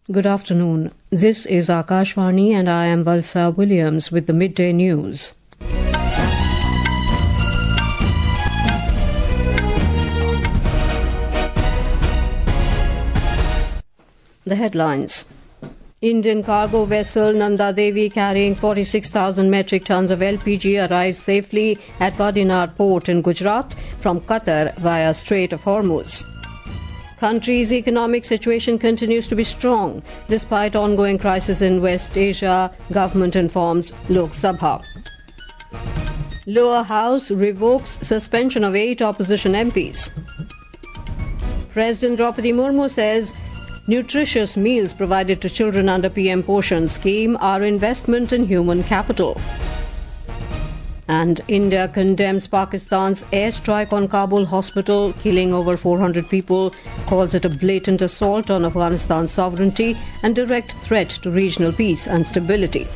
Good afternoon. This is Akashvani and I am Valsa Williams with the midday news. The headlines. Indian cargo vessel Nanda Devi carrying 46,000 metric tons of LPG arrived safely at Vadinar port in Gujarat from Qatar via Strait of Hormuz. Country's economic situation continues to be strong despite ongoing crisis in West Asia, government informs Lok Sabha. Lower House revokes suspension of 8 opposition MPs. President Draupadi Murmu says nutritious meals provided to children under PM Poshan scheme are investment in human capital. And India condemns Pakistan's airstrike on Kabul hospital, killing over 400 people, calls it a blatant assault on Afghanistan's sovereignty and direct threat to regional peace and stability.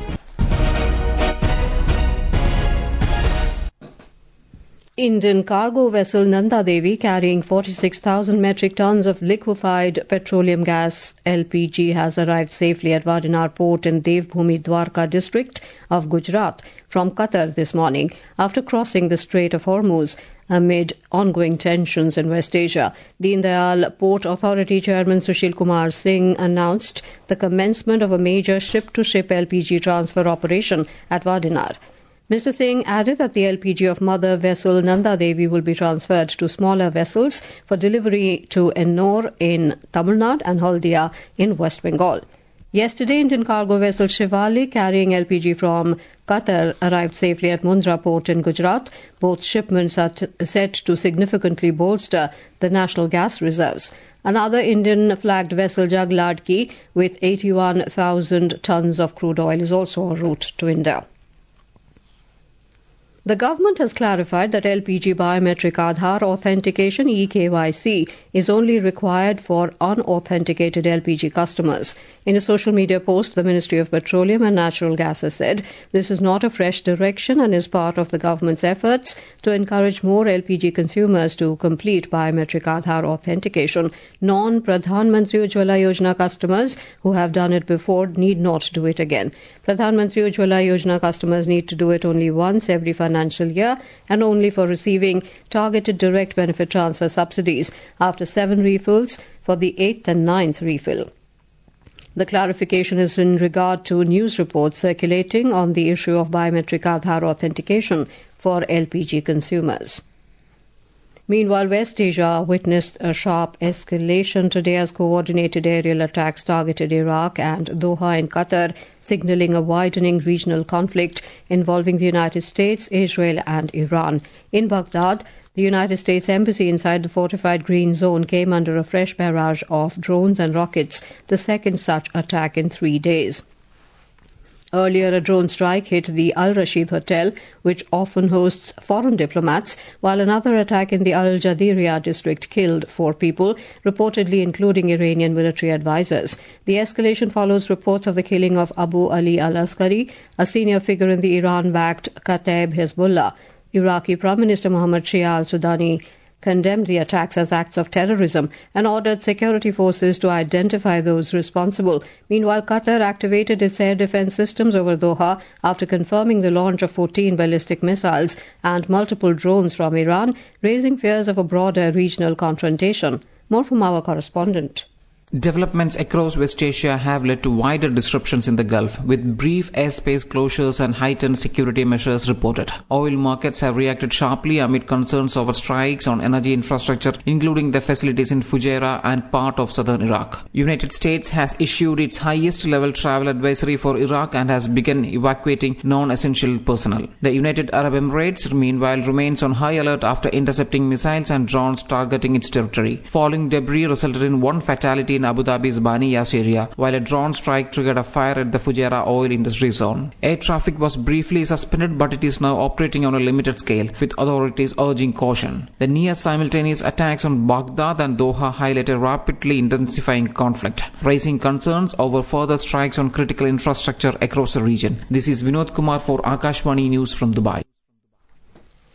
Indian cargo vessel Nanda Devi carrying 46,000 metric tons of liquefied petroleum gas LPG has arrived safely at Vadinar port in Devbhoomi Dwarka district of Gujarat from Qatar this morning after crossing the Strait of Hormuz amid ongoing tensions in West Asia. Deen Dayal Port Authority Chairman Sushil Kumar Singh announced the commencement of a major ship-to-ship LPG transfer operation at Vadinar. Mr. Singh added that the LPG of mother vessel Nanda Devi will be transferred to smaller vessels for delivery to Ennore in Tamil Nadu and Haldia in West Bengal. Yesterday, Indian cargo vessel Shivali carrying LPG from Qatar arrived safely at Mundra port in Gujarat. Both shipments are set to significantly bolster the national gas reserves. Another Indian-flagged vessel Jagladki with 81,000 tons of crude oil is also en route to India. The government has clarified that LPG biometric Aadhaar authentication (eKYC) is only required for unauthenticated LPG customers. In a social media post, the Ministry of Petroleum and Natural Gas has said this is not a fresh direction and is part of the government's efforts to encourage more LPG consumers to complete biometric Aadhaar authentication. Non-Pradhan Mantri Ujjwala Yojana customers who have done it before need not do it again. Pradhan Mantri Ujjwala Yojana customers need to do it only once every financial year and only for receiving targeted direct benefit transfer subsidies after 7 refills for the 8th and 9th refill. The clarification is in regard to news reports circulating on the issue of biometric Aadhaar authentication for LPG consumers. Meanwhile, West Asia witnessed a sharp escalation today as coordinated aerial attacks targeted Iraq and Doha in Qatar, signalling a widening regional conflict involving the United States, Israel and Iran. In Baghdad, the United States Embassy inside the fortified Green Zone came under a fresh barrage of drones and rockets, the second such attack in 3 days. Earlier, a drone strike hit the Al Rashid Hotel, which often hosts foreign diplomats, while another attack in the Al Jadiriya district killed 4 people, reportedly including Iranian military advisors. The escalation follows reports of the killing of Abu Ali al-Askari, a senior figure in the Iran-backed Kataib Hezbollah. Iraqi Prime Minister Mohammad Shia al-Sudani condemned the attacks as acts of terrorism and ordered security forces to identify those responsible. Meanwhile, Qatar activated its air defense systems over Doha after confirming the launch of 14 ballistic missiles and multiple drones from Iran, raising fears of a broader regional confrontation. More from our correspondent. Developments across West Asia have led to wider disruptions in the Gulf, with brief airspace closures and heightened security measures reported. Oil markets have reacted sharply amid concerns over strikes on energy infrastructure, including the facilities in Fujairah and part of southern Iraq. United States has issued its highest-level travel advisory for Iraq and has begun evacuating non-essential personnel. The United Arab Emirates, meanwhile, remains on high alert after intercepting missiles and drones targeting its territory. Falling debris resulted in 1 fatality in Abu Dhabi's Bani Yas area, while a drone strike triggered a fire at the Fujairah oil industry zone. Air traffic was briefly suspended, but it is now operating on a limited scale, with authorities urging caution. The near-simultaneous attacks on Baghdad and Doha highlight a rapidly intensifying conflict, raising concerns over further strikes on critical infrastructure across the region. This is Vinod Kumar for Akashvani News from Dubai.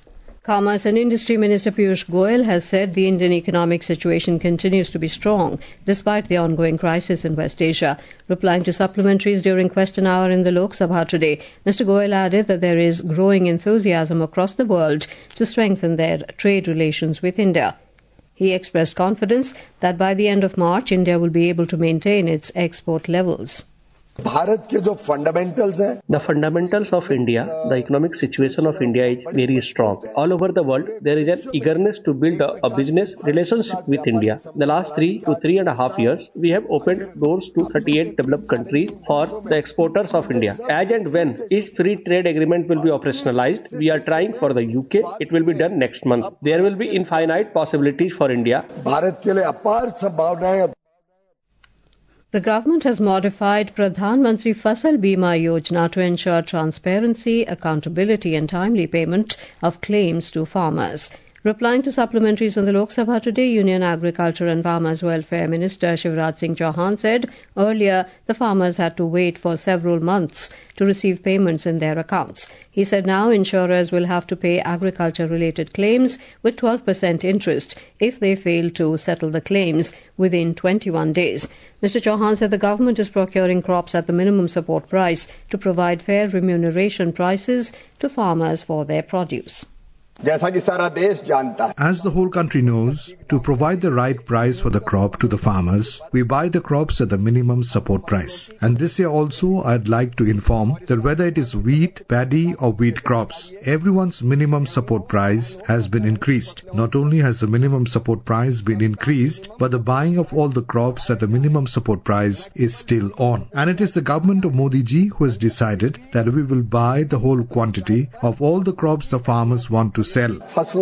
Commerce and Industry Minister Piyush Goyal has said the Indian economic situation continues to be strong despite the ongoing crisis in West Asia. Replying to supplementaries during question hour in the Lok Sabha today, Mr. Goyal added that there is growing enthusiasm across the world to strengthen their trade relations with India. He expressed confidence that by the end of March, India will be able to maintain its export levels. Bharat के जो fundamentals हैं, the fundamentals of India, the economic situation of India is very strong. All over the world, there is an eagerness to build a business relationship with India. The last 3 to 3.5 years, we have opened doors to 38 developed countries for the exporters of India. As and when each free trade agreement will be operationalized, we are trying for the UK. It will be done next month. There will be infinite possibilities for India. Bharat के लिए अपार संभावनाएं. The government has modified Pradhan Mantri Fasal Bima Yojana to ensure transparency, accountability and timely payment of claims to farmers. Replying to supplementaries in the Lok Sabha today, Union Agriculture and Farmers Welfare Minister Shivraj Singh Chauhan said earlier the farmers had to wait for several months to receive payments in their accounts. He said now insurers will have to pay agriculture-related claims with 12% interest if they fail to settle the claims within 21 days. Mr. Chauhan said the government is procuring crops at the minimum support price to provide fair remuneration prices to farmers for their produce. As the whole country knows, to provide the right price for the crop to the farmers, we buy the crops at the minimum support price. And this year also, I'd like to inform that whether it is wheat, paddy or wheat crops, everyone's minimum support price has been increased. Not only has the minimum support price been increased, but the buying of all the crops at the minimum support price is still on. And it is the government of Modi ji who has decided that we will buy the whole quantity of all the crops the farmers want to sell.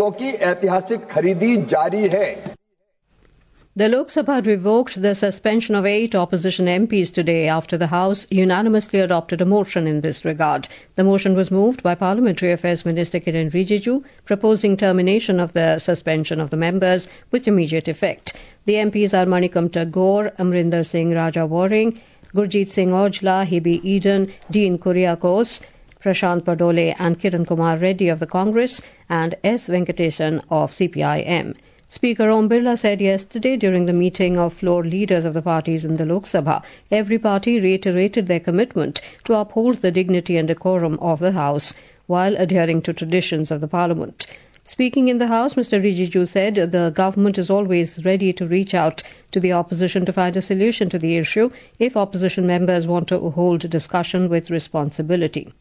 The Lok Sabha revoked the suspension of 8 opposition MPs today after the House unanimously adopted a motion in this regard. The motion was moved by Parliamentary Affairs Minister Kiren Rijiju, proposing termination of the suspension of the members with immediate effect. The MPs are Manikam Tagore, Amrinder Singh Raja Waring, Gurjeet Singh Ojla, Hibi Eden, Dean Kuriakose, Prashant Padole and Kiran Kumar Reddy of the Congress and S. Venkatesan of CPIM. Speaker Om Birla said yesterday during the meeting of floor leaders of the parties in the Lok Sabha, every party reiterated their commitment to uphold the dignity and decorum of the House while adhering to traditions of the Parliament. Speaking in the House, Mr. Rijiju said the government is always ready to reach out to the opposition to find a solution to the issue if opposition members want to hold discussion with responsibility.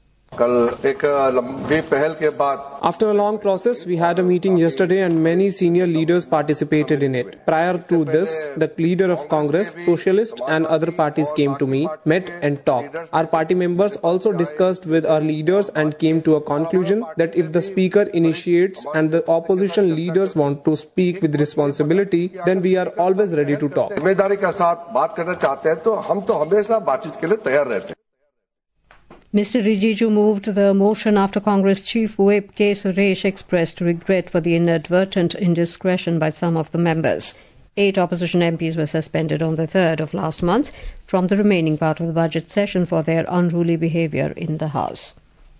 After a long process, we had a meeting yesterday and many senior leaders participated in it. Prior to this, the leader of Congress, Socialist and other parties came to me, met and talked. Our party members also discussed with our leaders and came to a conclusion that if the speaker initiates and the opposition leaders want to speak with responsibility, then we are always ready to talk. Mr. Rijiju moved the motion after Congress Chief Whip K. Suresh expressed regret for the inadvertent indiscretion by some of the members. 8 opposition MPs were suspended on the 3rd of last month from the remaining part of the budget session for their unruly behaviour in the House.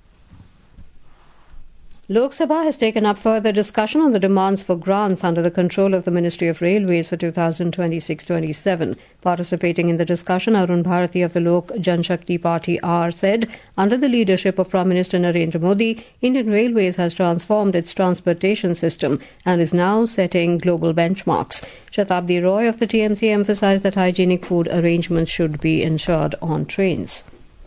Lok Sabha has taken up further discussion on the demands for grants under the control of the Ministry of Railways for 2026-27. Participating in the discussion, Arun Bharati of the Lok Janshakti Party R said, under the leadership of Prime Minister Narendra Modi, Indian Railways has transformed its transportation system and is now setting global benchmarks. Shatabdi Roy of the TMC emphasized that hygienic food arrangements should be ensured on trains.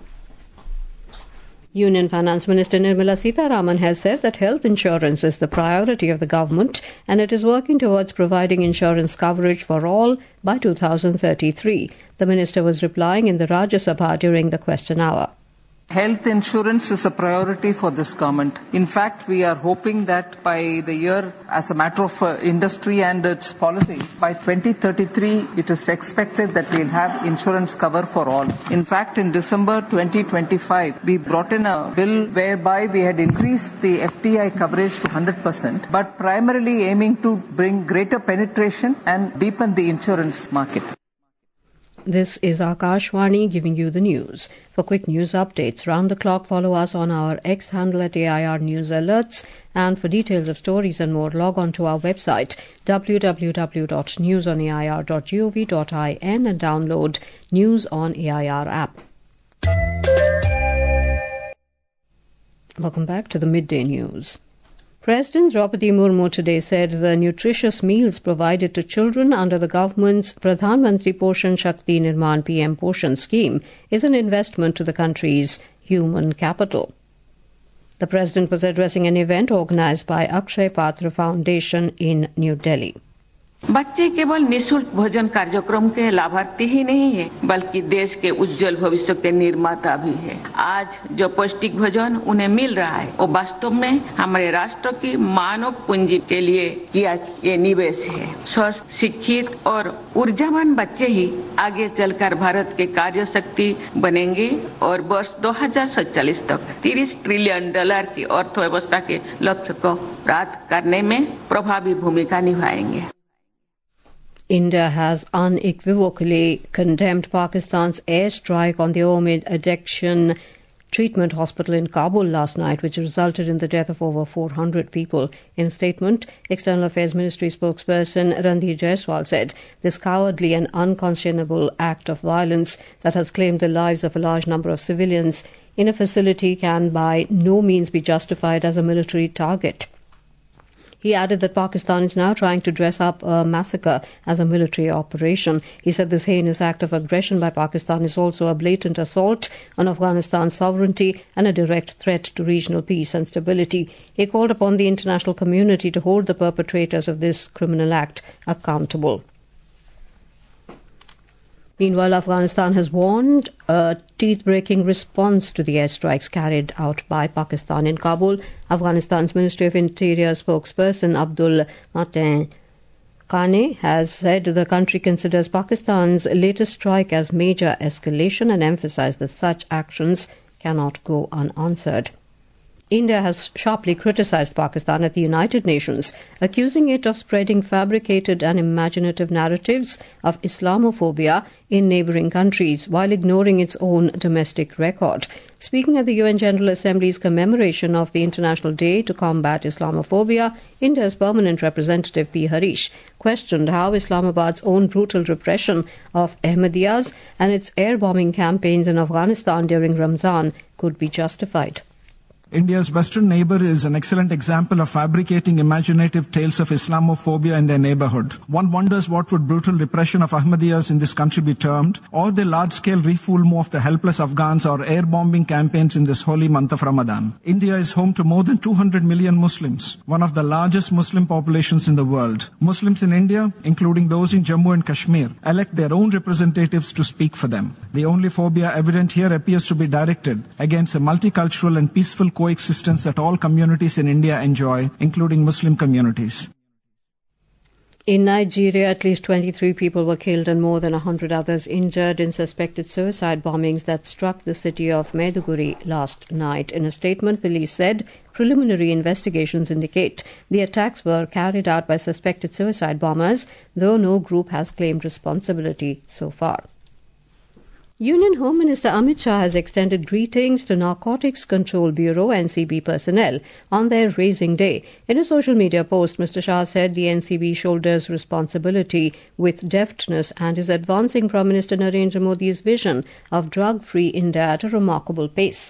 Union Finance Minister Nirmala Sitharaman has said that health insurance is the priority of the government and it is working towards providing insurance coverage for all by 2033. The minister was replying in the Rajya Sabha during the question hour. Health insurance is a priority for this government. In fact, we are hoping that by the year, as a matter of industry and its policy, by 2033, it is expected that we will have insurance cover for all. In fact, in December 2025, we brought in a bill whereby we had increased the FDI coverage to 100%, but primarily aiming to bring greater penetration and deepen the insurance market. This is Akashvani giving you the news. For quick news updates round the clock, follow us on our X handle at AIR News Alerts. And for details of stories and more, log on to our website www.newsonair.gov.in and download News on AIR app. Welcome back to the Midday News. President Draupadi Murmu today said the nutritious meals provided to children under the government's Pradhan Mantri Poshan Shakti Nirman PM Poshan scheme is an investment to the country's human capital. The President was addressing an event organized by Akshay Patra Foundation in New Delhi. बच्चे केवल निःशुल्क भोजन कार्यक्रम के लाभार्थी ही नहीं है, बल्कि देश के उज्जवल भविष्य के निर्माता भी है। आज जो पौष्टिक भोजन उन्हें मिल रहा है, वो वास्तव में हमारे राष्ट्र की मानव पूंजी के लिए किया ये निवेश है। स्वस्थ, शिक्षित और ऊर्जावान बच्चे ही आगे चलकर भारत के कार्य शक्ति बनेंगे और वर्ष 2047 तक $30 ट्रिलियन की अर्थव्यवस्था के लक्ष्य को प्राप्त करने में प्रभावी भूमिका निभाएंगे। India has unequivocally condemned Pakistan's airstrike on the Omid Addiction Treatment Hospital in Kabul last night, which resulted in the death of over 400 people. In a statement, External Affairs Ministry spokesperson Randhir Jaiswal said this cowardly and unconscionable act of violence that has claimed the lives of a large number of civilians in a facility can by no means be justified as a military target. He added that Pakistan is now trying to dress up a massacre as a military operation. He said this heinous act of aggression by Pakistan is also a blatant assault on Afghanistan's sovereignty and a direct threat to regional peace and stability. He called upon the international community to hold the perpetrators of this criminal act accountable. Meanwhile, Afghanistan has warned a teeth-breaking response to the airstrikes carried out by Pakistan in Kabul. Afghanistan's Ministry of Interior spokesperson Abdul Mateen Kane has said the country considers Pakistan's latest strike as major escalation and emphasized that such actions cannot go unanswered. India has sharply criticized Pakistan at the United Nations, accusing it of spreading fabricated and imaginative narratives of Islamophobia in neighboring countries while ignoring its own domestic record. Speaking at the UN General Assembly's commemoration of the International Day to Combat Islamophobia, India's permanent representative P. Harish questioned how Islamabad's own brutal repression of Ahmadiyas and its air bombing campaigns in Afghanistan during Ramzan could be justified. India's western neighbor is an excellent example of fabricating imaginative tales of Islamophobia in their neighborhood. One wonders what would brutal repression of Ahmadiyas in this country be termed, or the large-scale refoulement of the helpless Afghans or air bombing campaigns in this holy month of Ramadan. India is home to more than 200 million Muslims, one of the largest Muslim populations in the world. Muslims in India, including those in Jammu and Kashmir, elect their own representatives to speak for them. The only phobia evident here appears to be directed against a multicultural and peaceful coexistence that all communities in India enjoy, including Muslim communities. In Nigeria, at least 23 people were killed and more than 100 others injured in suspected suicide bombings that struck the city of Maiduguri last night. In a statement, police said preliminary investigations indicate the attacks were carried out by suspected suicide bombers, though no group has claimed responsibility so far. Union Home Minister Amit Shah has extended greetings to Narcotics Control Bureau NCB personnel on their Raising Day. In a social media post, Mr. Shah said the NCB shoulders responsibility with deftness and is advancing Prime Minister Narendra Modi's vision of drug-free India at a remarkable pace.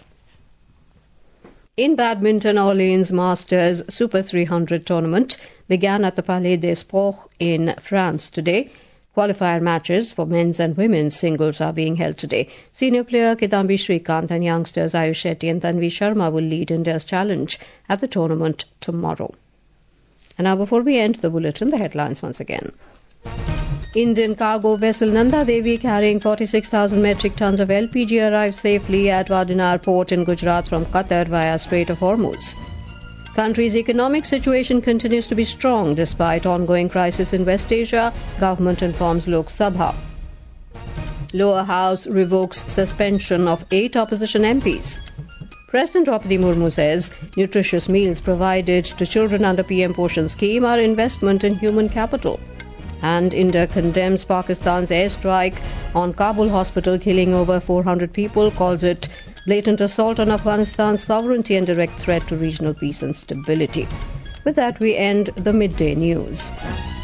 In badminton, Orleans Masters Super 300 tournament began at the Palais des Sports in France today. Qualifier matches for men's and women's singles are being held today. Senior player Kidambi Shrikant and youngsters Ayush Shetty and Tanvi Sharma will lead India's challenge at the tournament tomorrow. And now, before we end the bulletin, the headlines once again. Indian cargo vessel Nanda Devi carrying 46,000 metric tons of LPG arrived safely at Vadinar port in Gujarat from Qatar via Strait of Hormuz. Country's economic situation continues to be strong despite ongoing crisis in West Asia, government informs Lok Sabha. Lower House revokes suspension of 8 opposition MPs. President Draupadi Murmu says nutritious meals provided to children under PM Poshan scheme are investment in human capital. And India condemns Pakistan's airstrike on Kabul hospital, killing over 400 people, calls it blatant assault on Afghanistan's sovereignty and direct threat to regional peace and stability. With that, we end the midday news.